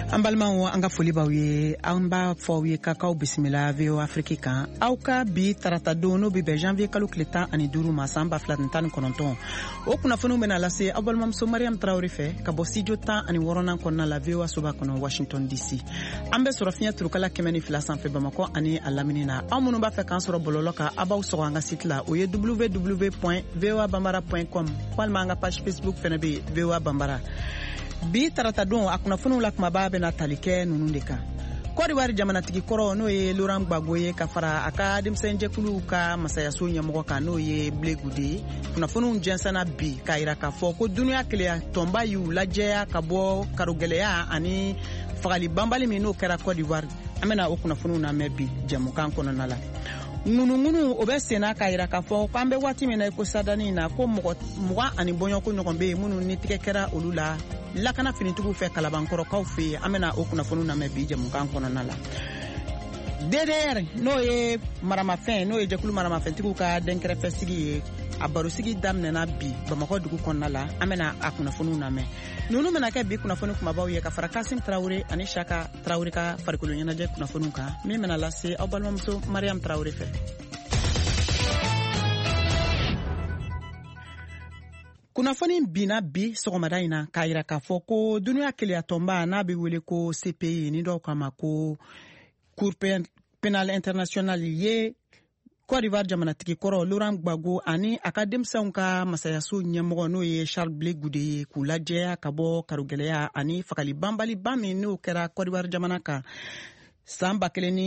Ambalmawo anga foli baw ye an b'a fɔ ye k'aw bisimila VOA Afrique kan aw ka bi tarata don n'o bɛ bɛn janvier kalo tile 15 ma san 2019 o kunnafoniw bɛna lase aw balimamuso Mariam Traoré fɛ ka bɔ studio 16nan kɔnɔna la VOA soba kɔnɔ Washington DC an bɛ sɔrɔ fiɲɛ turukala 102 sanfɛ Bamakɔ ani a lamini na aw minnu b'a fɛ k'an sɔrɔ bɔlɔlɔ kan a b'aw sɔgɔ an ka site la o ye www.voabambara.com walima an ka page Facebook fɛnɛ bɛ VOA Bambara. Bi tarata don a kunnafoniw la kumaba bɛna tali kɛ ninnu de kan. Côte d'Ivoire jamanatigi kɔrɔ n'o ye Laurent Gbagbo ye ka fara a ka denmisɛnninjɛkulu ka masayaso ɲɛmɔgɔ kan n'o ye Blé Goudé kunnafoniw jɛnsɛnna bi k'a yira k'a fɔ ko duniya kelenya tɔnba y'u lajɛya ka bɔ karogɛlɛya ani fagali banbali min n'o kɛra Côte d'Ivoire an bɛna o kunnafoniw lamɛn bi jɛmukan kɔnɔna la. Ŋunungunu o bɛ senna k'a yira k'a fɔ k'an bɛ waati min na ko sadani na ko mɔgɔ 20 ani bɔɲɔgɔnko ɲɔgɔn bɛ yen minnu ni tigɛ kɛra olu la lakana finitigiw fɛ kalabankɔrɔkaw fɛ yen an bɛna o kunnafoniw lamɛn bi jɛmukan kɔnɔna la. DDR n'o ye maramafɛn n'o ye jɛkulu maramafɛntigiw ka denkɛrɛfɛsigi ye a barosigi daminɛna bi Bamakɔ dugu kɔnɔna la an bɛna a kunnafoniw lamɛn. Ninnu bɛna kɛ bi kunnafoni kumabaw ye ka fara Kasim Traoré ani Chaka Traoré ka farikolo ɲɛnajɛ kunnafoniw kan min bɛna lase aw balimamuso Mariam Traoré fɛ. Kunnafoni binna bi sɔgɔmada in na k'a yira k'a fɔ ko duniya kelenya tɔnba n'a bɛ wele ko CPI ni dɔw kama ko Cour pénale internationale ye Côte d'Ivoire jamanatigi kɔrɔ Laurent Gbagbo ani a ka denmisɛnw ka masayaso ɲɛmɔgɔ n'o ye Charles Blé Goudé ye k'u lajɛya ka bɔ karogɛlɛya ani fagali banbaliba min n'o kɛra Côte d'Ivoire jamana kan san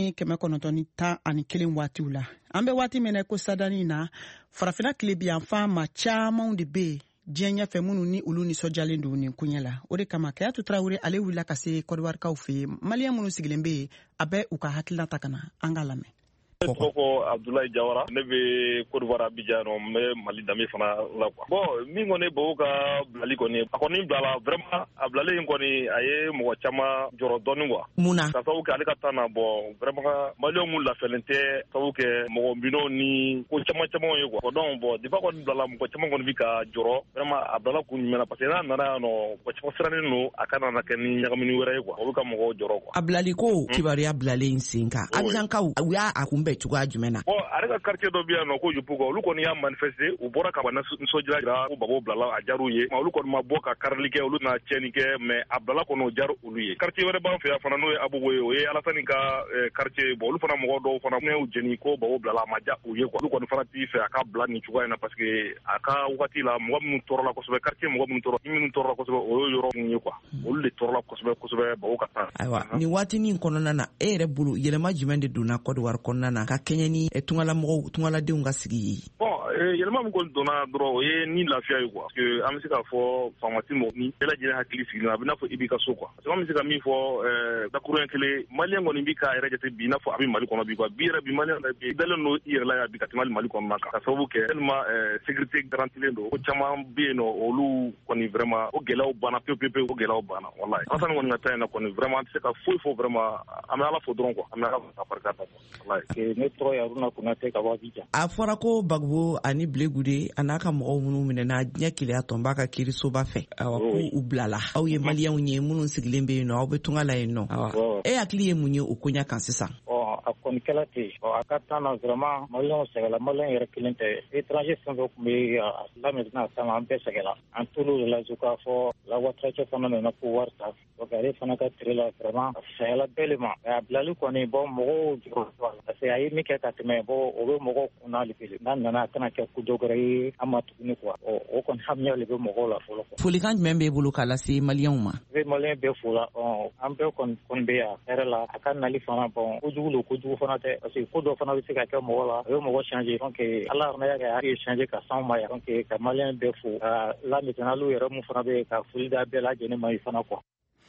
1911 waatiw la. An bɛ waati min na ko sadani na farafina tilebiyanfan ma camanw de bɛ diɲɛ ɲɛfɛ minnu ni olu nisɔndiyalen don nin kuɲɛ la. O de kama Kayatu Traoré ale wulila ka se Côte d'Ivoirekaw fɛ yen maliyɛn minnu sigilen bɛ yen a bɛ u ka hakilina ta ka na an ka lamɛn. Koko Abdoulaye Diawara ne bɛ Côte d'Ivoire Abidjan n bɛ Mali dami fana la quoi. Bon min kɔni b'o ka bilali kɔni a kɔni bilala vraiment a bilalen kɔni a ye mɔgɔ caman jɔrɔ dɔɔni quoi. Munna ka sababu kɛ ale ka temps na bon vraiment maliyɛnw mun lafiyalen tɛ sababu kɛ mɔgɔ minɛw ni ko caman ye quoi. Donc bon depuis kɔni bilala mɔgɔ caman kɔni bi ka jɔrɔ vraiment a bilala kun jumɛn na parce que n'a nana yan nɔ mɔgɔ caman sirannen don a ka na kɛ ni ɲagamini wɛrɛ ye quoi. O bɛ ka mɔgɔw jɔrɔ quoi. A bilali ko kibaruya bilalen sen kan Abidjankaw u y'a kunbɛn cogoya jumɛn na? Bon ale ka quartier dɔ bɛ yan nɔ ko Jupuko olu kɔni y'a manifester u bɔra ka ban nisɔndiya jira ko Gbagbo bilala a jar'u ye olu kɔni ma bɔ ka karili kɛ olu na tiɲɛni kɛ mais a bilala kɔni o jar'u olu ye. Quartier wɛrɛ b'an fɛ yan fana n'o ye Abobo ye o ye Alassane ka quartier bon olu fana mɔgɔ dɔw fana y'u jeni ko Gbagbo bilala a ma ja u ye quoi. Olu kɔni fana t'i fɛ a ka bila nin cogoya in na parce que a ka wagati la mɔgɔ minnu tɔɔrɔla kosɛbɛ quartier mɔgɔ minnu tɔɔrɔla kosɛbɛ o ye yɔrɔ min ye quoi. Olu de tɔɔrɔla kosɛbɛ Gbagbo ka taa. Ayiwa nin waatinin kɔnɔna na e yɛrɛ bolo yɛlɛma jumɛn de donna Côte d'Ivoire kɔnɔna na ka kɛɲɛ ni tungaladenw ka sigi ye? Bon yɛlɛma min kɔni donna dɔrɔn o ye ni lafiya ye quoi. Parce que an bɛ se k'a fɔ faamati mɔgɔ ni bɛɛ lajɛlen hakili sigilen a bɛ n'a fɔ i b'i ka so quoi. Parce que an bɛ se ka min fɔ dakuruɲɛ kelen maliyɛn kɔni b'i k'a yɛrɛ jate bi i n'a fɔ a bɛ Mali kɔnɔ bi quoi. Bi yɛrɛ bi maliyɛn yɛrɛ bi dalen don i yɛrɛ la yan bi ka tɛmɛ Mali kɔnɔna kan. Ka sababu kɛ tellement sécurité garantilen don ko caman bɛ yen nɔ olu kɔni vraiment o gɛlɛyaw banna pewu o gɛlɛyaw banna walahi. Alassane kɔni ka taa yen nɔ kɔni vraiment an tɛ se ka foyi fɔ vraiment an bɛ Ala fo dɔrɔn quoi. An bɛ Ala ka barika da walahi. Ne tɔgɔ ye Haruna Konate ka bɔ Abidjan. A fɔra ko Gbagbo ani Blé Goudé a n'a ka mɔgɔw minnu minɛna diɲɛ kelenya tɔnba ka kiirisoba fɛ ko u bilala aw ye maliyɛnw ye minnu sigilen bɛ yen nɔ aw bɛ tunga la yen nɔ e hakili ye mun ye o koɲa kan sisan? A kɔni kɛla ten a ka temps na vraiment maliyɛnw sɛgɛla maliyɛn yɛrɛ kelen tɛ étranger fɛn fɛn tun bɛ la maintenant sama an bɛɛ sɛgɛla an t'olu de la k'a fɔ la retraite fana nana ko wari ta donc ale fana ka tile la vraiment a sɛgɛla bɛɛ le ma a bilali kɔni bon mɔgɔw jɔrɔ parce que a ye min kɛ ka tɛmɛ bon o bɛ mɔgɔw kunna le kelen n'a nana a kana kɛ ko dɔ wɛrɛ ye an ma tuguni quoi o kɔni hamiya le bɛ mɔgɔw la fɔlɔ quoi. Folikan jumɛn b'e bolo k'a lase maliyɛnw ma? N bɛ maliyɛn bɛɛ fo la an bɛɛ kɔni bɛ yan hɛrɛ la a ka nali fana bon kojugu fana tɛ parce que ko dɔ fana bɛ se ka kɛ mɔgɔ la a bɛ mɔgɔ changer donc Ala fana y'a kɛ a ye changer ka s'anw ma yan donc ka maliyɛn bɛɛ fo la maintenant olu yɛrɛ mun fana bɛ ka foli d'a bɛɛ lajɛlen ma fana quoi.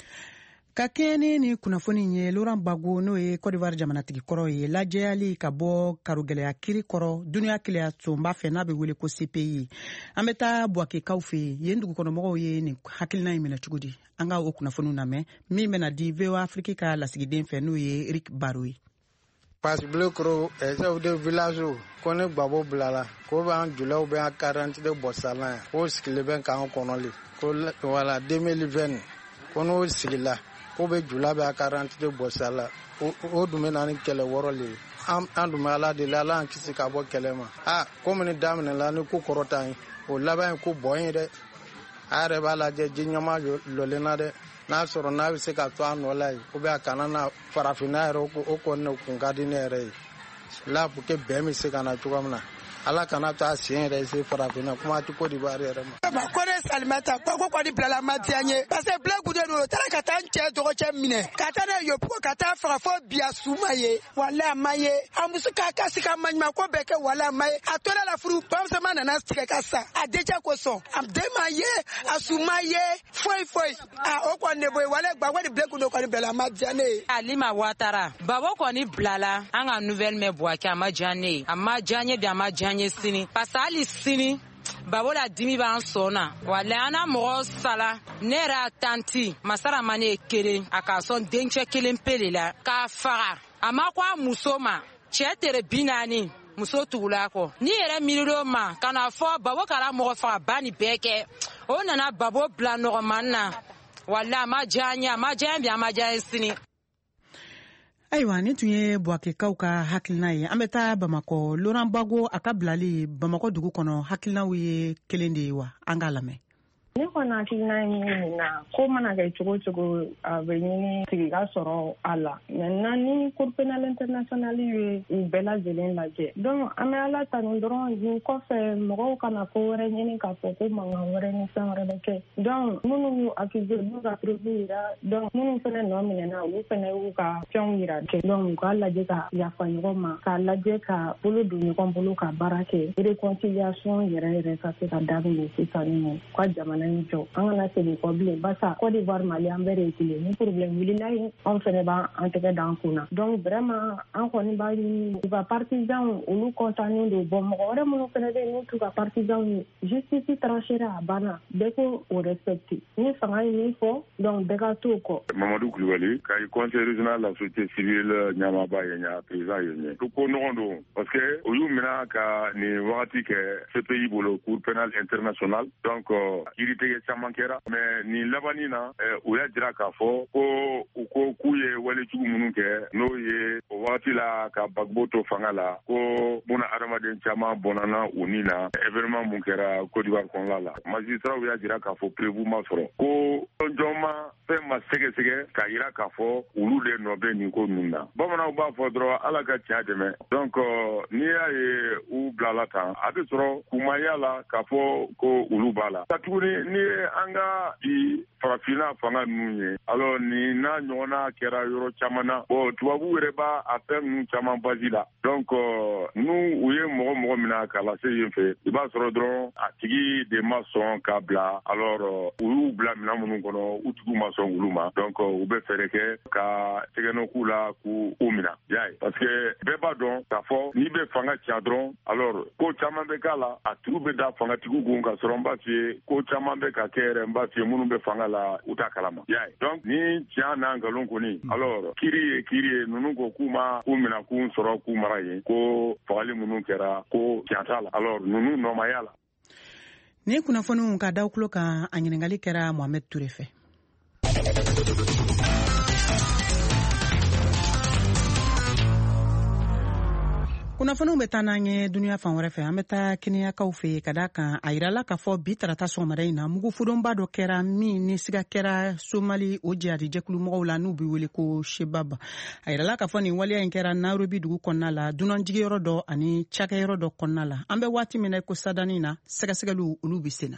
Ka kɛɲɛ ni kunnafoni ye Laurent Gbagbo n'o ye Côte d'Ivoire jamanatigi kɔrɔ ye lajɛyali ka bɔ karogɛlɛya kiri kɔrɔ duniya kelenya tɔnba fɛ n'a bɛ wele ko CPI an bɛ taa Buwakekaw fɛ yen dugukɔnɔmɔgɔw ye nin hakilina in minɛ cogo di an ka o kunnafoniw lamɛn min bɛna di VOA Afrique ka lasigiden fɛ n'o ye Eric Baro ye. Parce bleu cro chef de village ko ne Gbagbo bilala ko b'an julaw bɛ an quarante de bɔsalan ko sigilen bɛ k'an kɔnɔli ko voilà 2020 ko n'o sigila ko be jula be akaranti de bosala o dume nani kele worole an dume ala de la an kisi ka bo kele ma ko mini damne la ni ku korota o laban ku boyin de are bala je jinyama lolena de na soro na bi se ka to anola o be akana na farafina ro ko ne ku ngadine re la bu ke be mi se kana tugamna ala kana ta sien re se farafina kuma ti ko di bare re ma ko re salmata ko di blala matianye parce que blagu de no tara ka tan che to che mine ka ta na yo ko ka ta fra fo bia sumaye wala maye amusu ka kasika manyma ko beke wala maye atola la furu pam se mana na stike kasa adeja ko so am de maye asumaye foi o ko ne boy wala gba di blagu no ko di blala matianye Alima Ouattara babo ko ni blala anga nouvelle me boaki ama janye bi ama janye sini pasali sini babo la dimi ba sona wala ana mo sala nera tanti masara mane kere aka son denche kelen pelela ka fara ama kwa musoma chetere binani muso tugula ko ni yere miliro ma kana fo babo kala mo fara bani beke o nana babo bla no manna wala ma janya bi ama janye sini. Ayiwa ni tun ye Buakekaw ka hakilina ye an bɛ taa Bamakɔ Laurent Gbagbo a ka bilali Bamakɔ dugu kɔnɔ hakilinaw ye kelen de ye wa an k'a lamɛn. Ne kɔni hakilina ye min na ko mana kɛ cogo cogo a bɛ ɲini sigika sɔrɔ a la maintenant ni Cour pénale internationale ye u bɛɛ lajɛlen lajɛ donc an bɛ ala tanu dɔrɔn nin kɔfɛ mɔgɔw kana ko wɛrɛ ɲini k'a fɔ ko mankan wɛrɛ ni fɛn wɛrɛ bɛ kɛ donc minnu y'u accusé n'u ka preuve yira donc minnu fɛnɛ nɔ minɛna olu fɛnɛ y'u ka fɛnw yira kɛ donc u k'a lajɛ ka yafa ɲɔgɔn ma k'a lajɛ ka bolo don ɲɔgɔn bolo ka baara kɛ réconciliation yɛrɛ ka se ka daminɛ sisan nɔ ka jamana in jɔ an kana segin kɔ bilen basa Côte d'Ivoire Mali an bɛɛ de ye kelen ni problème wulila yen anw fɛnɛ b'an tɛgɛ d'an kun na donc vraiment an kɔni b'a ɲini u ka partisans olu contannen don bon mɔgɔ wɛrɛ minnu fɛnɛ bɛ yen n'u t'u ka partisans ye justice tranchera a banna bɛɛ ko o respecte ni fanga ye min fɔ donc bɛɛ ka t'o kɔ. Mamadou Kulibali ka conseil régional la société civile ɲamaba ye ɲa président ye ɲɛ ko nɔgɔn don parce que u y'u minɛ ka nin wagati kɛ CPI bolo Cour pénale internationale donc kiiritigɛ caman kɛra mais nin labani na u y'a jira k'a fɔ ko u ko k'u ye walejugu minnu kɛ n'o ye o wagati la ka Gbagbo to fanga la ko buna adamaden caman bɔnana u ni na événement mun kɛra Côte d'Ivoire kɔnɔla la magistrat y'a jira k'a fɔ prévu ma sɔrɔ ko jɔn ma fɛn ma sɛgɛsɛgɛ k'a jira k'a fɔ olu de nɔ bɛ nin ko ninnu na bamananw b'a fɔ dɔrɔn ala ka tiɲɛ dɛmɛ donc n'i y'a ye u bilala tan a bɛ sɔrɔ kumaya la k'a fɔ ko olu b'a la ka tuguni ni an ka bi farafina fanga ninnu ye alors ni n'a ɲɔgɔnna kɛra yɔrɔ caman na bon tubabu yɛrɛ b'a a fɛn ninnu caman basi la donc n'u u ye mɔgɔ minɛ k'a lase yen fɛ i b'a sɔrɔ dɔrɔn a tigi de ma sɔn k'a bila alors u y'u bila minɛn minnu kɔnɔ u tigiw ma sɔn olu ma donc u bɛ fɛɛrɛ kɛ ka tɛgɛnɔ k'u la k'u minɛ y'a ye parce que bɛɛ b'a dɔn k'a fɔ n'i bɛ fanga tiɲɛ dɔrɔn alors ko caman bɛ k'a la a tigiw bɛ da fangatigiw kun k'a sɔrɔ n b'a f'i ye ko caman bɛ ka kɛ yɛrɛ n b'a f'i ye minnu bɛ fanga la u t'a kalama y'a ye donc ni tiɲɛ n'a nkalon kɔni alors kiiri ye ninnu ko k'u ma k'u minɛ k'u sɔrɔ k'u mara yen ko fagali minnu kɛra ko tiɲɛ t'a la alors ninnu nɔ ma y'a la. Ni kunnafoniw ka da tulo kan a ɲininkali kɛra Mohamed Ture fɛ. Kunnafoniw bɛ taa n'an ye duniya fan wɛrɛ fɛ an bɛ taa Keniyakaw fɛ ka da kan a yirala k'a fɔ bi tarata sɔgɔmada in na mugufudonba dɔ kɛra min ni siga kɛra Somali o jihadi jɛkulumɔgɔw la n'u bɛ wele ko Shebab a yirala k'a fɔ nin waleya in kɛra Nairobi dugu kɔnɔna la dunanjigiyɔrɔ dɔ ani cakɛyɔrɔ dɔ kɔnɔna la an bɛ waati min na ko sadani na sɛgɛsɛgɛliw olu bɛ sen na.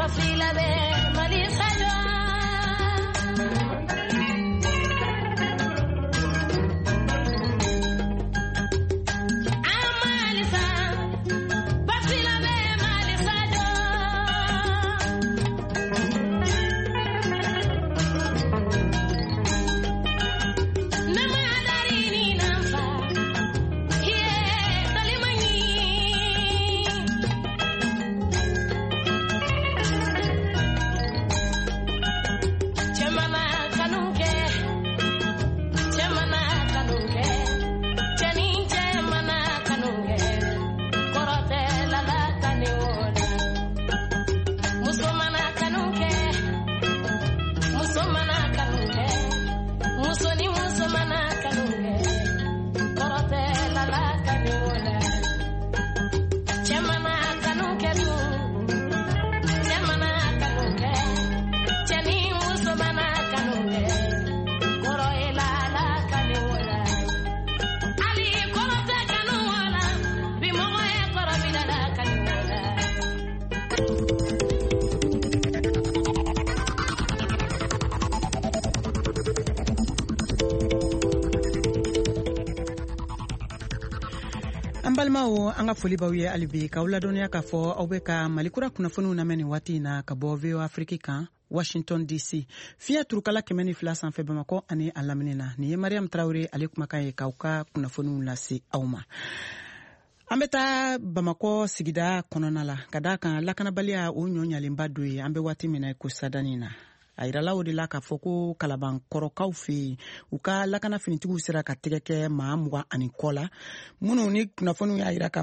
Balimaw an ka foli baw ye alibi ka ladɔniya k'a fɔ aw bɛ ka malikura kunnafoniw lamɛn nin waati na ka bɔ VOA Afrique kan Washington DC fiɲɛ turukala 102 sanfɛ Bamakɔ ani a lamini na nin ye Mariam Traoré ale kumakan ye k'aw ka kunnafoniw lase aw ma. An bɛ taa Bamakɔ sigida kɔnɔna la ka d'a kan lakanabaliya o ɲɔɲalenba dɔ ye an bɛ waati min na ko sadani na. A yirala o de la k'a fɔ ko kalabankɔrɔkaw fɛ yen u ka lakana finitigiw sera ka tɛgɛ kɛ maa 20 kɔ la minnu ni kunnafoniw y'a yira k'a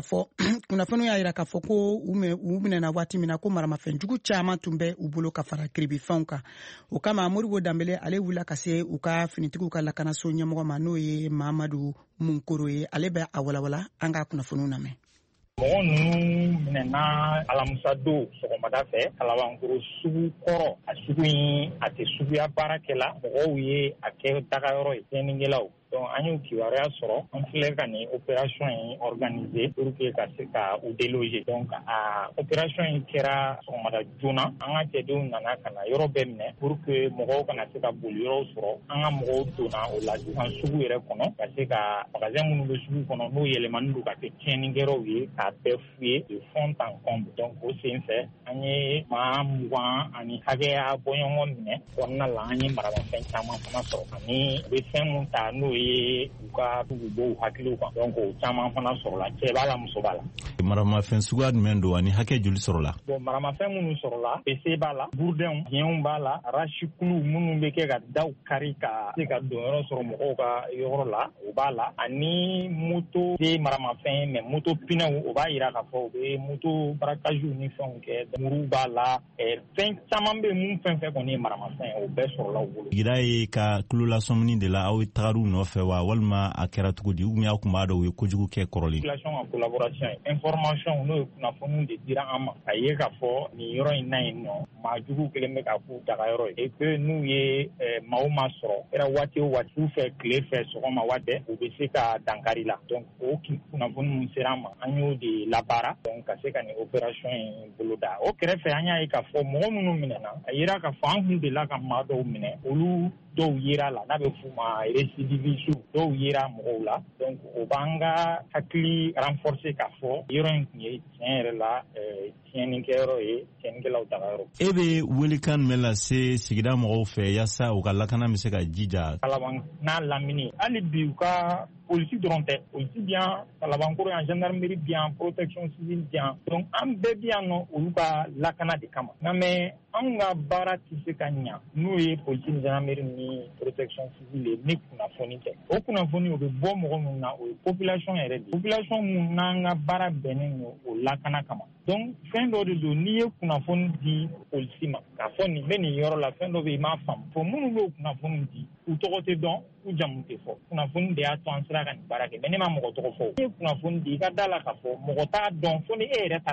fɔ ko u minɛna waati min na ko maramafɛnjugu caman tun bɛ u bolo ka fara kiribifɛnw kan o kama Moribo Dambele ale wulila ka se u ka finitigiw ka lakanaso ɲɛmɔgɔ ma n'o ye Mamadu Munkoro ye ale bɛ a walawala an ka kunnafoniw lamɛn. Mɔgɔ ninnu minɛna alamisa don sɔgɔmada fɛ Kalabankoro sugu kɔrɔ a sugu in a tɛ suguya baarakɛla mɔgɔw ye a kɛ dagayɔrɔ ye tiɲɛnikɛlaw. Donc an y'u kibaruya sɔrɔ an filɛ ka nin opération in organiser pour que ka se ka u déloger. Donc opération in kɛra sɔgɔmada joona an ka cɛdenw nana ka na yɔrɔ bɛɛ minɛ pour que mɔgɔw kana se ka boli yɔrɔw sɔrɔ an ka mɔgɔw donna o la sisan sugu yɛrɛ kɔnɔ ka se ka magasin minnu bɛ sugu kɔnɔ n'o yɛlɛmani don ka kɛ tiɲɛnikɛlaw ye k'a bɛɛ f'u ye de fond en comble. Donc o sen fɛ an ye maa 20 ani hakɛya bɔɲɔgɔn minɛ kɔnɔna la an ye maramafɛn caman fana sɔrɔ ani u bɛ fɛn mun ta n'o ye u ka bɔ hakiliw kan donc o caman fana sɔrɔla cɛ b'a la muso b'a la. Maramafɛn suguya jumɛn don ani hakɛ joli sɔrɔla? Bon maramafɛn minnu sɔrɔla PC b'a la burudɛnw biɲɛw b'a la rasikulu minnu bɛ kɛ ka daw kari ka se ka don yɔrɔ sɔrɔ mɔgɔw ka yɔrɔ la o b'a la ani moto tɛ maramafɛn mais moto pinɛw o b'a yira k'a fɔ u bɛ moto barakaziw ni fɛnw kɛ muruw b'a la fɛn caman bɛ mun fɛn fɛn kɔni ye maramafɛn o bɛɛ sɔrɔla u bolo. Sigida ye ka kulolasɔmini de la aw tagar'u nɔfɛ wa walima a kɛra cogo di ou bien aw kun b'a dɔn u ye kojugu kɛ kɔrɔlen? Population ka collaboration information n'o ye kunnafoniw de dira an ma a ye k'a fɔ nin yɔrɔ in na yen nɔ maa jugu kelen bɛ ka k'u dagayɔrɔ ye et que n'u ye maaw ma sɔrɔ kɛra waati o waati su fɛ tile fɛ sɔgɔma waati u bɛ se ka dankari la donc o kunnafoni min sera an ma an y'o de labaara donc ka se ka nin opération in boloda o kɛrɛfɛ an y'a ye k'a fɔ mɔgɔ minnu minɛna a yera k'a fɔ an kun delila ka maa dɔw minɛ olu dɔw yera la n'a bɛ f'u ma récidivistes dɔw yera mɔgɔw la donc o b'an ka hakili renforcer k'a fɔ yɔrɔ in tun ye tiɲɛ yɛrɛ la tiɲɛnikɛyɔrɔ ye tiɲɛnikɛlaw dagayɔrɔ. E bɛ welekan jumɛn lase sigida mɔgɔw fɛ yaasa u ka lakana bɛ se ka jija? Kalaban n'a lamini hali bi u ka polisi dɔrɔn tɛ polisi bi yan Kalabankoro yan gendarmerie bi yan protection civile bi yan donc an bɛɛ bi yan nɔ olu ka lakana de kama nka mais anw ka baara tɛ se ka ɲa n'o ye polisi ni gendarmerie ni protection civile ye ni kunnafoni tɛ o kunnafoni o bɛ bɔ mɔgɔ minnu na o ye population yɛrɛ de population minnu n'an ka baara bɛnnen don o lakana kama donc fɛn dɔ de don n'i ye kunnafoni di polisi ma k'a fɔ nin bɛ nin yɔrɔ la fɛn dɔ bɛ yen i m'a faamu fo minnu bɛ o kunnafoni di u tɔgɔ tɛ dɔn u jamu tɛ fɔ kunnafoni de y'a to an sera ka nin baara kɛ mais ne ma mɔgɔ tɔgɔ fɔ n'i ye kunnafoni di i ka da la k'a fɔ mɔgɔ t'a dɔn fo ni e yɛrɛ taara fɔ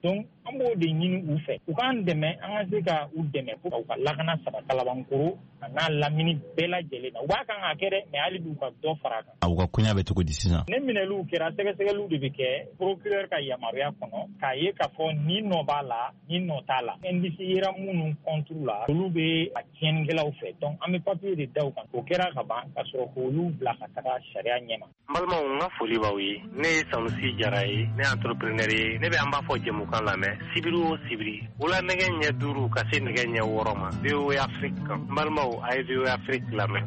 donc an b'o de ɲini u fɛ u k'an dɛmɛ an ka se ka u dɛmɛ fo ka lakana sabata labankoro a n'a lamini bɛɛ lajɛlen na u b'a kan ka kɛ dɛ mais hali bi u ka dɔ fara a kan. U ka koɲa bɛ cogo di sisan? Ne minɛliw kɛra sɛgɛsɛgɛliw de bɛ kɛ procureur ka yamaruya kɔnɔ k'a ye k'a fɔ ni nɔ b'a la ni nɔ t'a la indice yera minnu contre la olu bɛ a tiɲɛnikɛlaw fɛ donc an bɛ papier de da u kan o kɛra ka ban ka sɔrɔ k'olu bila ka taga sariya ɲɛma. N balimaw n ka foli b'aw ye ne ye Sanusi Jara ye ne entrepreneur ye ne bɛ an b'a fɔ jɛmukan lamɛn sibiri o sibiri wula nɛgɛ ɲɛ 5 ka se nɛgɛ ɲɛ 6 ma VOA Afrique kan n balimaw a ye VOA Afrique lamɛn.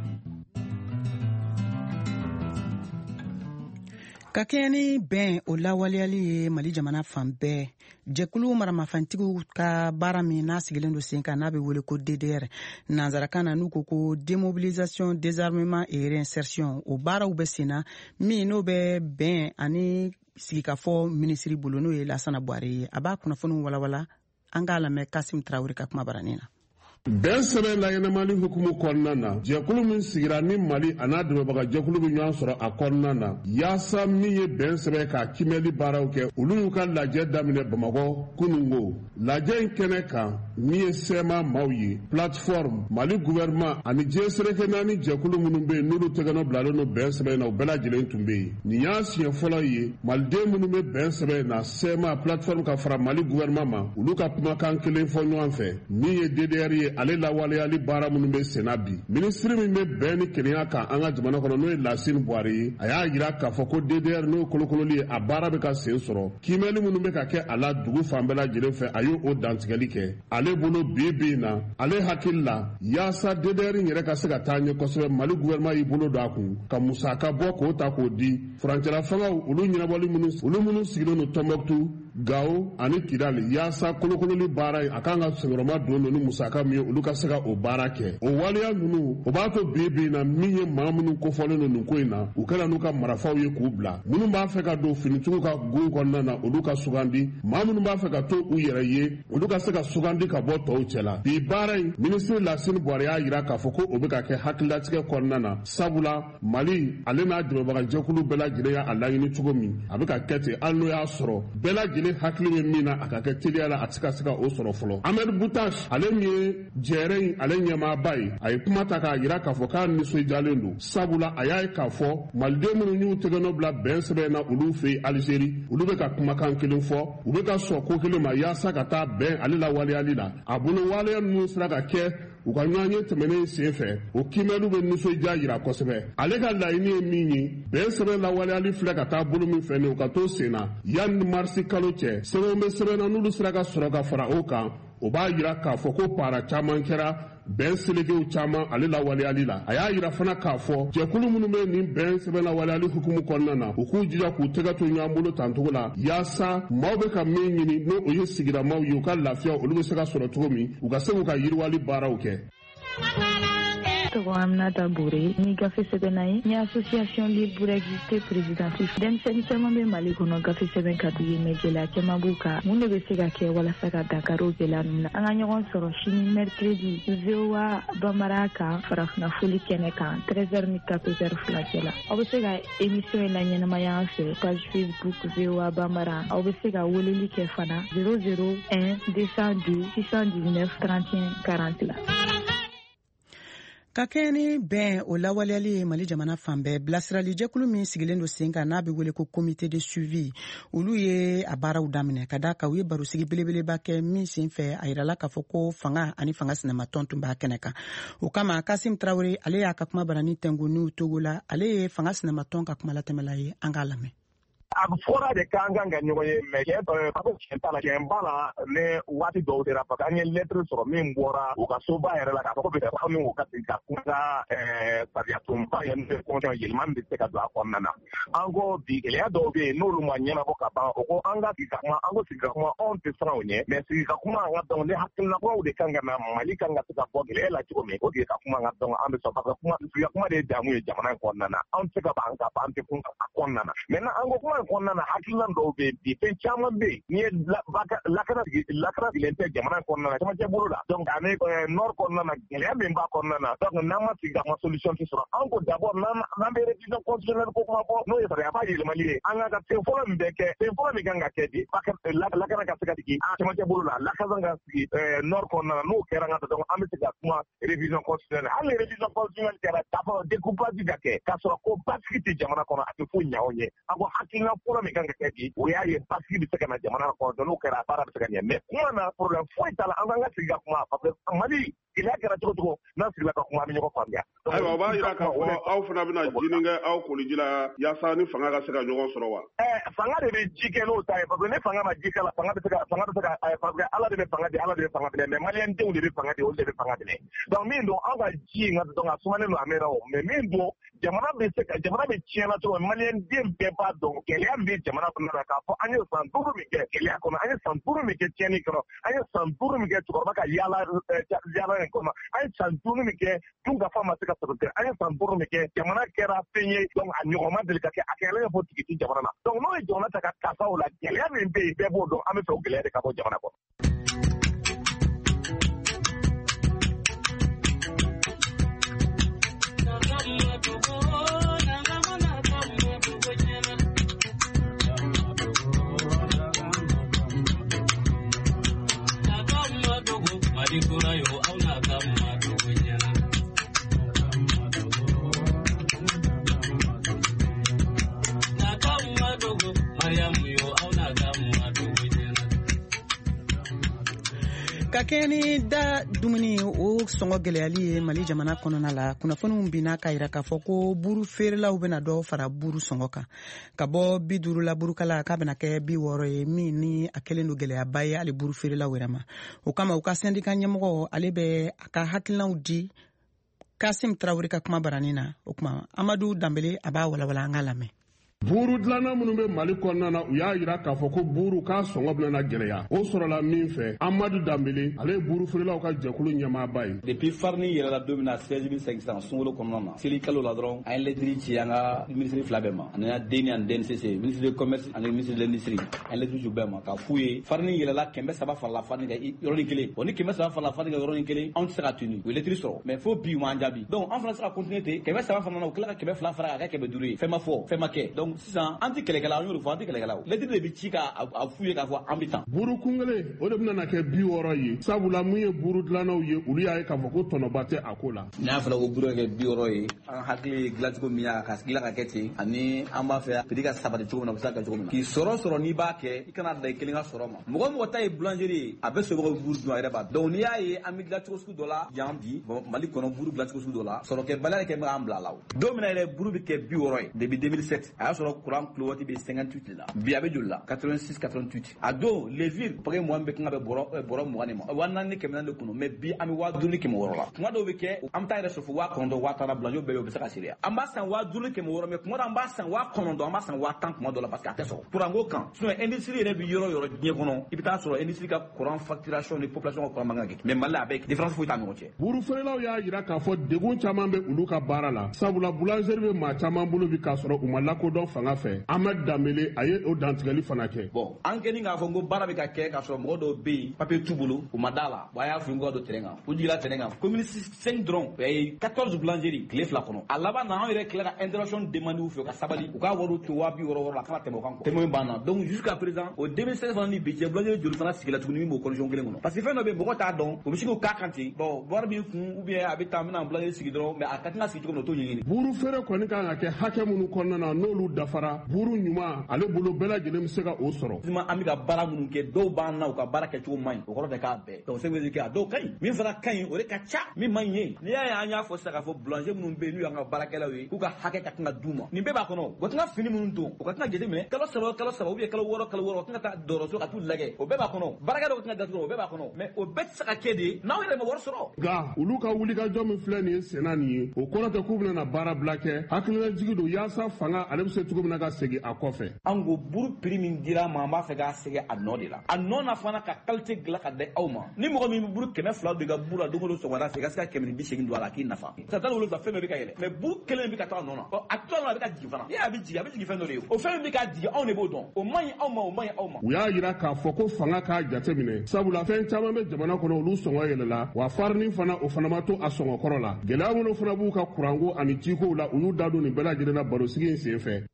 Ka kɛɲɛ ni bɛn o lawaleyali ye Mali jamana fan bɛɛ jɛkulu maramafantigiw ka baara min n'a sigilen don sen kan n'a bɛ wele ko DDR nanzarakan na n'u ko démobilisation désarmement et réinsertion o baaraw bɛ sen na min n'o bɛ bɛn ani sigikafɔ minisiri bolo n'o ye Lassana Buhari ye a b'a kunnafoniw walawala an k'a lamɛn Kasim Traoré ka kuma baranin na. bɛn sɛbɛn layɛlɛmali hukumu kɔnɔna na jɛkulu min sigira ni Mali a n'a dɛmɛbaga jɛkulu bɛ ɲɔgɔn sɔrɔ a kɔnɔna na yaasa min ye bɛn sɛbɛn ka kimɛli baaraw kɛ olu y'u ka lajɛ daminɛ Bamakɔ kunungo lajɛ in kɛnɛ kan min ye sɛma maaw ye plateforme Mali gouvernement ani G-Sereke naani jɛkulu minnu bɛ yen n'olu tɛgɛnɔ bilalen don bɛn sɛbɛn na u bɛɛ lajɛlen tun bɛ yen nin y'a siɲɛ fɔlɔ ye maliden minnu bɛ bɛn sɛbɛn na sɛma plateforme ka fara Mali gouvernement ma olu ka kumakan kelen fɔ ɲɔgɔn fɛ min ye DDR ye ale lawaleyali baara minnu bɛ senna bi minisiri min bɛ bɛn ni kelenya kan an ka jamana kɔnɔ n'o ye Lassana Buhari ye a y'a jira k'a fɔ ko DDR n'o ye kolokololi ye a baara bɛ ka sen sɔrɔ kimɛli minnu bɛ ka kɛ a la dugu fan bɛɛ lajɛlen fɛ a y'o dantigɛli kɛ ale bolo bi in na ale hakili la yaasa DDR yɛrɛ ka se ka taa ɲɛ kosɛbɛ Mali gouvernement y'i bolo don a kun ka musaka bɔ k'o ta k'o di furancɛla fangaw olu ɲɛnabɔli minnu sigilen don Tombouctou Gao ani Kidali yaasa kolokololi baara a kan ka sɛngɛrɛma don ni musaka min ye olu ka se ka o baara kɛ o waleya ninnu o b'a to bi na min ye maa minnu kofɔlen don nin ko in na u kɛra n'u ka marifaw ye k'u bila minnu b'a fɛ ka don finitigiw ka gun kɔnɔna na olu ka sugandi maa minnu b'a fɛ ka to u yɛrɛ ye olu ka se ka sugandi ka bɔ tɔw cɛ la bi baara in minisiri Lassana Buhari y'a jira k'a fɔ ko o bɛ ka kɛ hakililatigɛ kɔnɔna na sabula Mali ale n'a dɛmɛbaga jɛkulu bɛɛ lajɛlen y'a laɲini cogo min a bɛ ka kɛ ten hali n'o y'a sɔrɔ bɛɛ lajɛlen hakili bɛ min na a ka kɛ teliya la a tɛ se ka o sɔrɔ fɔlɔ Ahmed Boutache ale min ye jɛrɛ in ale ɲɛmaaba ye a ye kuma ta k'a jira k'a fɔ k'a nisɔndiyalen don sabula a y'a ye k'a fɔ maliden minnu y'u tɛgɛnɔ bila bɛn sɛbɛn na olu fɛ yen Algérie olu bɛ ka kumakan kelen fɔ u bɛ ka sɔn ko kelen ma yaasa ka taa bɛn ale la waleyali la a bolo waleya ninnu sera ka kɛ u ka ɲɔgɔn ye tɛmɛnen sen fɛ o kimɛliw bɛ nisɔndiya jira kosɛbɛ ale ka laɲini ye min ye bɛn sɛbɛn lawaleyali filɛ ka taa bolo min fɛ nin u ka to sen na yanni marisi kalo cɛ sɛbɛnw bɛ sɛbɛn na n'olu sera ka sɔrɔ ka fara o kan o b'a jira k'a fɔ ko para caman kɛra bɛn selekew caman ale lawaleyali la a y'a jira fana k'a fɔ jɛkulu minnu bɛ nin bɛn sɛbɛn lawaleyali hukumu kɔnɔna na u k'u jija k'u tɛgɛ to ɲɔgɔn bolo tancogo la yaasa maaw bɛ ka min ɲini n'o o ye sigiramaw ye u ka lafiya olu bɛ se ka sɔrɔ cogo min u ka se k'u ka yiriwali baaraw kɛ. Aminata Bouré ni gafe sɛbɛn na ye ni association libre pour exister présidentielle denmisɛnnin caman bɛ Mali kɔnɔ gafe sɛbɛn ka d'u ye mais gɛlɛya caman b'u kan mun de bɛ se ka kɛ walasa ka dankari o gɛlɛya ninnu na an ka ɲɔgɔn sɔrɔ sini mercredi VOA Bambara kan farafina foli kɛnɛ kan 13h ni 14h furancɛ la aw bɛ se ka émission in laɲɛnamaya an fɛ page Facebook VOA Bambara aw bɛ se ka weleli kɛ fana 001 202 619 31 40 la. Ka kɛɲɛ ni bɛn o lawaleyali ye Mali jamana fan bɛɛ bilasirali jɛkulu min sigilen don sen kan n'a bɛ wele ko comité de suivi olu ye a baaraw daminɛ ka da kan u ye barosigi belebeleba kɛ min sen fɛ a yirala k'a fɔ ko fanga ani fanga sinamatɔn tun b'a kɛnɛ kan o kama Kasim Traoré ale y'a ka kuma barani tɛngu n'u Togo la ale ye fanga sinamatɔn ka kuma latɛmɛla ye an k'a lamɛn. A fɔra de k'an kan ka ɲɔgɔn ye mais cɛn t'a la cɛn b'a la ne waati dɔw de la parce que an ye lettre sɔrɔ min bɔra u ka soba yɛrɛ la k'a fɔ ko peut être min u ka sigi ka kuma sariya tonba ye n'o ye constitution yɛlɛma min bɛ se ka don a kɔnɔna na an ko bi gɛlɛya dɔw bɛ yen n'olu ma ɲɛnabɔ ka ban o ko an ka sigi ka kuma an ko sigi ka kuma anw tɛ siran o ɲɛ mais sigi ka kuma an ka dɔn ne hakilina kuraw de kan ka na Mali kan ka se ka bɔ gɛlɛya la cogo min o de ka kuma an ka dɔn an bɛ sɔn parce que sigi ka kuma de ye damu ye jamana in kɔnɔna na anw tɛ se ka ban ka ban an tɛ kun a kɔnɔna na maintenant an ko kuma jamana in kɔnɔna na hakilina dɔw bɛ yen bi fɛn caman bɛ yen n'i ye lakana sigilen tɛ jamana in kɔnɔna na camancɛ bolo la donc ani nord kɔnɔna na gɛlɛya min b'a kɔnɔna na donc n'an ma sigi ka ma solution tɛ sɔrɔ an ko d'abord n'an bɛ révision constitutionnelle ko kuma fɔ n'o ye sariya ba yɛlɛmali ye an ka fɛn fɔlɔ min bɛ kɛ fɛn fɔlɔ min kan ka kɛ de lakana ka se ka sigi camancɛ bolo la lakana ka sigi nord kɔnɔna na n'o kɛra an ka donc an bɛ se ka kuma révision constitutionnelle hali révision constitutionnelle kɛra d'abord découpage ka kɛ k'a sɔrɔ ko basigi tɛ jamana kɔnɔ a tɛ foyi ɲɛ anw ye an ko hakilina fɔlɔ min kan ka kɛ bi o y'a ye basigi bɛ se ka na jamana kɔnɔ donc n'o kɛra baara bɛ se ka ɲɛ mais kuma na problème foyi t'a la an kan ka sigi ka kuma parce que Mali gɛlɛya kɛra cogo cogo n'an sigila ka kuma an bɛ ɲɔgɔn faamuya. Ayiwa o b'a jira k'a fɔ aw fana bɛna jinin kɛ aw koliji la yaasa ni fanga ka se ka ɲɔgɔn sɔrɔ wa. Fanga de bɛ ji kɛ n'o ta ye parce que ne fanga ma ji kɛ la fanga bɛ se ka parce que Ala de bɛ fanga di Ala de bɛ fanga minɛ mais Maliyɛn denw de bɛ fanga di olu de bɛ fanga minɛ donc min don an ka ji in donc a sumalen don a mɛnna o mais min don jamana bɛ tiɲɛna cogo min Maliyɛn den bɛɛ b'a dɔn gɛlɛya min bɛ jamana kɔnɔ na k'a fɔ an ye san 5 min kɛ gɛlɛya kɔnɔ an ye san 5 min kɛ tiɲɛni kɔnɔ an ye san 5 min kɛ cɛkɔrɔba ka yaala in kɔnɔ an ye san 5 min kɛ dunkafa ma se ka sɔrɔ an ye san 5 min kɛ jamana kɛra fɛn ye donc a ɲɔgɔn ma deli ka kɛ a kɛlen ye fɔ tigi ti jamana na donc n'o ye jamana ta ka kasa o la gɛlɛya min bɛ yen bɛɛ b'o dɔn an bɛ fɛ o gɛlɛya de ka bɔ jamana kɔnɔ. ka kɛ ni da dumuni o sɔngɔ gɛlɛyali ye Mali jamana kɔnɔna la kunnafoniw binna ka yira k'a fɔ ko buru feerelaw bɛna dɔ fara buru sɔngɔ kan ka bɔ 50 la burukala k'a bɛna kɛ 60 ye min ni a kɛlen don gɛlɛyaba ye hali buru feerelaw yɛrɛ ma o kama u ka syndicat ɲɛmɔgɔ ale bɛ a ka hakilinaw di Kasim Traoré ka kuma barani na o kuma Amadu Dambele a b'a walawala an ka lamɛn. Buru dilanna minnu bɛ Mali kɔnɔna na u y'a jira k'a fɔ ko buru k'a sɔngɔ bɛna gɛlɛya o sɔrɔla min fɛ Amadu Dambele ale ye buru feerelaw ka jɛkulu ɲɛmaaba ye. Depuis farni yɛrɛla don min na 16500 sunkalo kɔnɔna na seli kalo la dɔrɔn an ye lettre ci an ka ministre fila bɛɛ ma ani DENI ani DNCC ministre de commerce ani ministre de l'industrie an ye lettre ci bɛɛ ma k'a f'u ye farni yɛlɛla 300 farala farni kan yɔrɔnin kelen o ni 300 farala farni kan yɔrɔnin kelen anw tɛ se ka tunu u ye lettre sɔrɔ mais fo bi u m'an jaabi donc an fana se ka continuer ten 300 farala na u tila ka 200 fara ka kɛ 500 ye fɛn ma fɔ fɛn ma kɛ donc sisan an tɛ kɛlɛkɛla an y'o de fɔ an tɛ kɛlɛkɛlaw lettre de bɛ ci ka a f'u ye k'a fɔ an bɛ tan. Buru kun kelen o de bɛna kɛ 60 ye sabula mun ye buru dilannaw ye olu y'a ye k'a fɔ ko tɔnɔba tɛ a ko la. N'a fɔra ko buru kɛ 60 ye an hakili dilancogo min y'a ka sigila ka kɛ ten ani an b'a fɛ prix ka sabati cogo min na o bɛ se ka kɛ cogo min na k'i sɔrɔ n'i b'a kɛ i kana da i kelen ka sɔrɔ ma mɔgɔ mɔgɔ ta ye boulangerie ye a bɛ sɔrɔ ka buru dun a yɛrɛ b'a donc n'i y'a ye an bɛ dilancogo sugu dɔ la yan bi Mali kɔnɔ buru dilancogo sugu dɔ la sɔrɔkɛbaliya de kɛ bɛ k'an bila la o don min na yɛrɛ buru bɛ kɛ 60 ye depuis 2007 a y'a sɔrɔ courant kilowati bɛ 58 la bi a bɛ joli la 86 88 a don levure paquet mugan bɛ kan ka bɛ bɔrɔ 20 de ma 4000 ni 400 de kɔnɔ mais bi an bɛ 5000 ni 600 la tuma dɔw bɛ kɛ an bɛ taa yɛrɛ sɔrɔ fo 900 1000 blanjo bɛɛ bɛ se ka seereya an b'a san 5000 ni 600 mais tuma dɔw an b'a san 900 an b'a san 1010 tuma dɔw la parce que a tɛ sɔrɔ courant ko kan sinon industrie yɛrɛ bɛ yɔrɔ yɔrɔ diɲɛ kɔnɔ i bɛ taa sɔrɔ industrie ka courant facturation ni population ka courant man kan ka kɛ mais Mali la a bɛ différence foyi t'a ɲɔgɔn cɛ. Buru feerelaw y'a jira k'a fɔ degun caman bɛ olu ka baara la sabula boulangerie bɛ maa caman bolo bi k'a sɔrɔ u ma lakodɔn fanga fɛ Amadu Dambele a ye o dantigɛli fana kɛ. Bon an kɛlen k'a fɔ ko baara bɛ ka kɛ k'a sɔrɔ mɔgɔ dɔw bɛ yen papier t'u bolo u ma d'a la bon a y'a fɔ ko ka don terrain kan u jiginna terrain kan commune 5 dɔrɔn o ye 14 boulangeries tile 2 kɔnɔ a laban na an yɛrɛ tila ka intervention demande u fɛ ka sabali u ka wariw to 260 la kana tɛmɛ o kan quoi témoin banna donc jusqu'à présent au 2016 fana ni bi cɛ boulangerie joli fana sigila tuguni min b'o condition kelen kɔnɔ parce que fɛn dɔ bɛ yen mɔgɔ t'a dɔn u bɛ se k'o k'a kan ten bon wari b'i kun ou bien a bɛ taa n bɛna boulangerie sigi dɔrɔn mais a ka kan ka sigi cogo min na o t'o ɲɛɲini. Buru feere kɔni kan ka kɛ hakɛ minnu kɔnɔna na n'olu dafara buru ɲuman ale bolo bɛɛ lajɛlen bɛ se ka o sɔrɔ. An bɛ ka baara minnu kɛ dɔw b'an na u ka baara kɛcogo man ɲi o kɔrɔ tɛ k'a bɛɛ donc c'est vrai que a dɔw ka ɲi min fana ka ɲi o de ka ca min man ɲi ye n'i y'a ye an y'a fɔ sisan k'a fɔ boulanger minnu bɛ yen n'u y'an ka baarakɛlaw ye k'u ka hakɛ ka kan ka d'u ma nin bɛɛ b'a kɔnɔ u ka kan ka fini minnu don u ka kan ka jateminɛ kalo 3 ou bien kalo 6 u ka kan ka taa dɔgɔtɔrɔso ka t'u lajɛ o bɛɛ b'a kɔnɔ baarakɛ dɔw ka kan ka datugu o bɛɛ b'a kɔnɔ mais o bɛɛ tɛ se ka kɛ de n'aw yɛrɛ ma wari sɔrɔ. Nka olu ka wulikajɔ min filɛ nin ye senna nin ye o kɔrɔ tɛ k'u bɛna baara bila kɛ hakilina jigi don yaasa fanga ale bɛ se cogo min na ka segi a kɔfɛ. An ko buru prix min dira ma an b'a fɛ k'a sɛgɛ a nɔ de la. A nɔ na fana ka qualité dilan ka di aw ma. Ni mɔgɔ min bɛ buru 200 de ka buru la don o don sɔgɔmada fɛ i ka se ka 180 don a la k'i nafa. Ça t'a wolo fɛn bɛɛ bɛ ka yɛlɛ mais buru kelen bɛ ka taa nɔ na. A tila la a bɛ ka jigin fana. Ni a bɛ jigin fɛn dɔ de ye. O fɛn bɛ ka jigin anw de b'o dɔn. O man ɲi aw ma o man ɲi aw ma. U y'a yira k'a fɔ ko fanga k'a jate minɛ sabula fɛn caman bɛ jamana kɔnɔ olu sɔngɔ yɛlɛla wa farini fana o fana ma to a sɔngɔ kɔrɔ la. Gɛlɛya minnu fana b'u ka kuranko ani jikow la u y'u da don nin bɛɛ lajɛlen na barosigi in sen fɛ.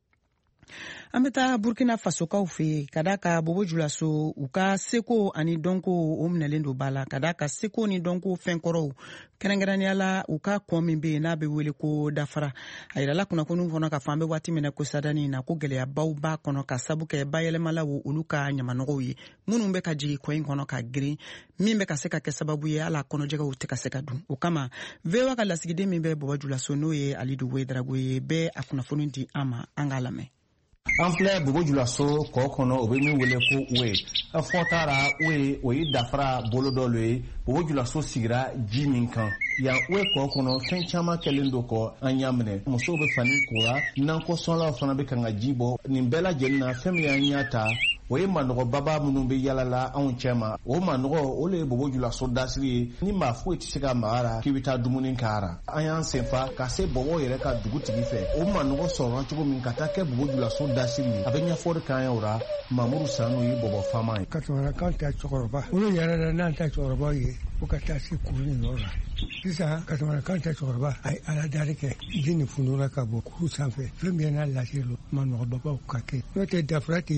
An bɛ taa Burkina Fasokaw fɛ yen ka da ka Bobo Julaso u ka seko ani dɔnko o minɛlen don ba la ka da ka seko ni dɔnko fɛnkɔrɔw kɛrɛnkɛrɛnnenya la u ka kɔn min bɛ yen n'a bɛ wele ko dafara a yirala kunnafoniw kɔnɔ ka fɔ an bɛ waati min na ko sadani na ko gɛlɛyabaw b'a kɔnɔ ka sabu kɛ bayɛlɛmalaw olu ka ɲamanɔgɔw ye minnu bɛ ka jigin kɔ in kɔnɔ ka girin min bɛ ka se ka kɛ sababu ye ala kɔnɔjɛgɛw tɛ ka se ka dun o kama VOA ka lasigiden min bɛ Bobo Julaso n'o ye Alidu Wedrago ye bɛ a kunnafoni di an ma an k'a lamɛn. An filɛ Bobo Julaso kɔ kɔnɔ o bɛ min wele ko we a fɔ taara we o ye dafara bolo dɔ ye Bobo Julaso sigira ji min kan yan we kɔ kɔnɔ fɛn caman kɛlen do kɔ an y'a minɛ musow bɛ fani kora nankɔ sɔnlaw fana bɛ kan ka ji bɔ nin bɛɛ lajɛlen na fɛn min y'an y'a ta o ye manɔgɔ baba minnu bɛ yalala anw cɛ ma o manɔgɔ o le ye Bobo Julaso dasiri ye ni maa foyi tɛ se ka magara k'i bɛ taa dumuni k'ara an y'an senfa ka se Bobo yɛrɛ ka dugutigi fɛ o manɔgɔ sɔrɔla cogo min ka taa kɛ Bobo Julaso dasiri ye a bɛ ɲɛfɔli k'an ye o la Mamudu Sanu ye Bobo Fama ye. Katamarakan ta cɛkɔrɔba olu yɛrɛ la n'an ta cɛkɔrɔba ye fo ka taa se kuru ni yɔrɔ la sisan Katamarakan ta cɛkɔrɔba a ye aladari kɛ ji ni funura ka bɔ kuru sanfɛ fɛn min n'a lase lo manɔgɔbabaw ka kɛ n'o tɛ dafara tɛ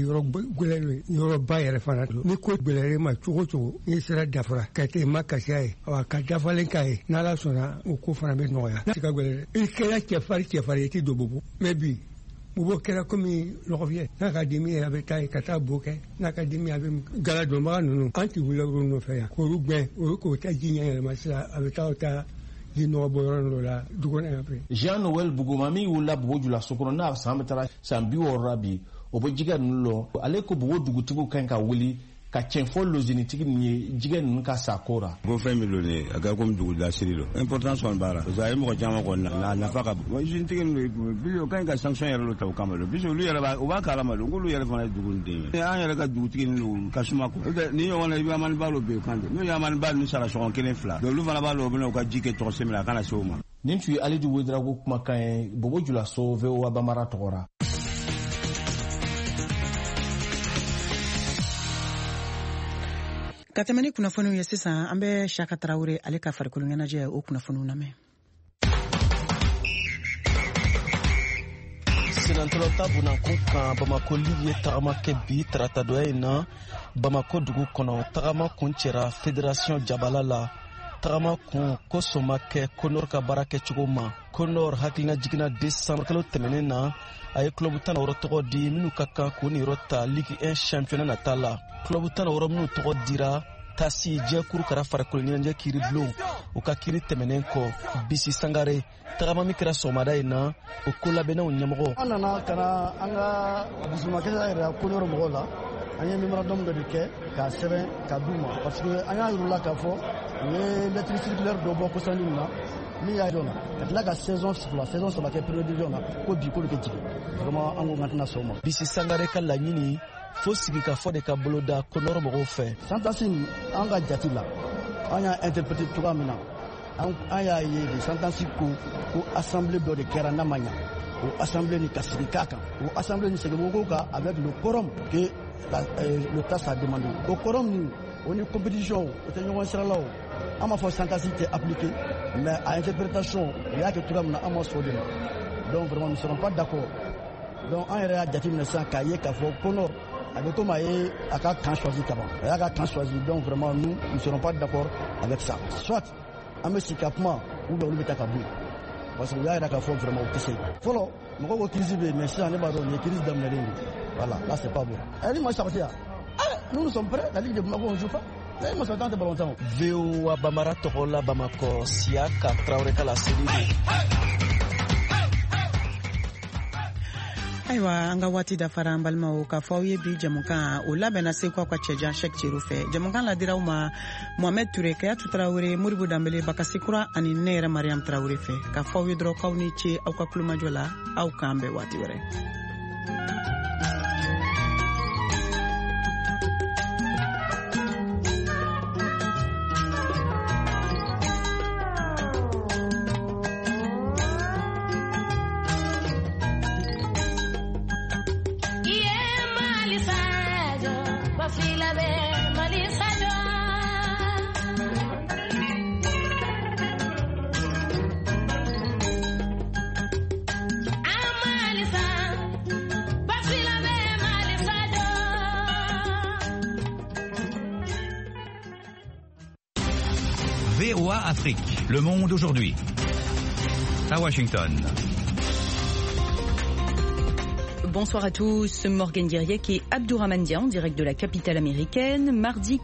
yɔrɔ ba yɛrɛ fana don ni ko gbɛlɛre ma cogo o cogo n'i sera dafara ka tɛ ma kasiya ye wa ka dafalen k'a ye n'ala sɔnna o ko fana bɛ nɔgɔya n'a ka gbɛlɛre i kɛra cɛfari i tɛ don Bobo mais bi Bobo kɛra komi lɔgɔfiyɛ n'a ka dimi yɛrɛ a bɛ taa ye ka taa bo kɛ n'a ka dimi a bɛ galadonbaga ninnu an tɛ wuli olu nɔfɛ yan k'olu gɛn olu k'o ta ji ɲɛ yɛlɛma sisan a bɛ taa o ta ji nɔgɔ bɔ yɔrɔ dɔ la dugu kɔnɔ yan fɛ. Jean Noel Buguma min wulila Bobo Julaso kɔnɔ n'a san bɛ taara san 60 la bi o bɛ jɛgɛ ninnu lɔ ale ko Bobo dugutigiw kan ka wuli ka cɛnfɔ lozinitigi nin ye jɛgɛ ninnu ka sako ra. Ko fɛn min don ne a kɛra komi dugu dasiri don importance kɔni b'a la parce que a ye mɔgɔ caman kɔni na a nafa ka bon lozinitigi ninnu bi o ka ɲi ka sanction yɛrɛ dɔ ta o kama don puisque olu yɛrɛ u b'a kalama don k'olu yɛrɛ fana ye dugu den ye an yɛrɛ ka dugutigi ninnu ka suma ko ni ɲɔgɔn na i bɛ amaniba dɔ bɛ yen kan n'o ye amaniba ninnu sara sɔgɔn 1-2 donc olu fana b'a dɔn u bɛna u ka ji kɛ tɔgɔsɛbɛ la a kana se o ma. Nin tun ye Alidu Wedrago kumakan ye Bobo Julaso VOA Bambara tɔgɔra. Ka tɛmɛ ni kunnafoniw ye sisan an bɛ Saka Tarawele ale ka farikolo ɲɛnajɛ o kunnafoniw lamɛn. Sinantɔlɔta Bunakun kan Bamako Ligue ye tagama kɛ bi tarata dɔ in na Bamako dugu kɔnɔ tagama kun cɛra Fédération Jabala la tagama kun ko sɔn kɛ Konor ka baara kɛcogo ma Konor hakilina jiginna décembre kalo tɛmɛnen na a ye club 16 tɔgɔ di minnu ka kan k'o ni yɔrɔ ta Ligue 1 championnat nata la club 16 minnu tɔgɔ dira Tasi jɛkuru kɛra farikolo ɲɛnajɛ kiri bulon u ka kiri tɛmɛnen kɔ Bisi Sangare tagama min kɛra sɔgɔmada in na o ko labɛnnaw ɲɛmɔgɔ an nana ka na an ka dusumakɛla yɛrɛ Konor mɔgɔw la an ye mémorandum dɔ de kɛ k'a sɛbɛn ka d'u ma parce que an y'a yir'u la k'a fɔ u ye lettre circulaire dɔ bɔ kɔsani min na min y'a dɔn ka tila ka saison saba kɛ première division na ko bi k'olu kɛ jigin vraiment an ko k'an tɛna sɔn o ma. Bisi Sangare ka laɲini fo sigi ka fɔ de ka bolo da Konor mɔgɔw fɛ. Santasi an ka jati la an y'a interprété cogoya min na an y'a ye de Santasi ko assemblée dɔ de kɛra n'a ma ɲa o assemblée ni ka sigi k'a kan o assemblée ni sɛgɛnbɔ ko kan avec le quorum que le TAS a demandé o quorum ni o ni compétition o tɛ ɲɔgɔn sira la o an m'a fɔ Santasi tɛ appliqué mais à interprétation o y'a kɛ cogoya min na an ma sɔn o de ma donc vraiment nous ne serons pas d'accord donc an yɛrɛ y'a jateminɛ sisan k'a ye k'a fɔ Konor a bɛ comme a ye a ka camp choisi kaban a y'a ka camp choisi donc vraiment nous ne serons pas d'accord avec ça soit an bɛ sigi ka kuma ou bien olu bɛ taa ka bɔ yen parce que u y'a jira k'a fɔ vraiment u tɛ se fɔlɔ mɔgɔw ko crise bɛ yen mais sisan ne b'a dɔn nin ye crise daminɛlen de voilà là c'est pas bon ni ma sabati yan nous sommes prêts la Ligue de Bamako on joue pas ni ma sabati an tɛ ballon VOA Bambara tɔgɔ la Bamako Siaka Traoré ka laseli de. Ayiwa an ka waati dafara an balimaw k'a fɔ aw ye bi jamukan o labɛnna Seko aw ka cɛjan Cheick Thierno fɛ jamukan ladiraw ma Mohamed Touré Kayatu Traoré Moribo Dambele Bakasi Kura ani ne yɛrɛ Mariam Traoré fɛ k'a fɔ aw ye dɔrɔn k'aw ni ce aw ka kulomajɔ la aw k'an bɛn waati wɛrɛ. VOA Afrique, le monde aujourd'hui. À Washington. Bonsoir à tous, Morgan Guerrier et Abdourahmane Dia en direct de la capitale américaine. Mardi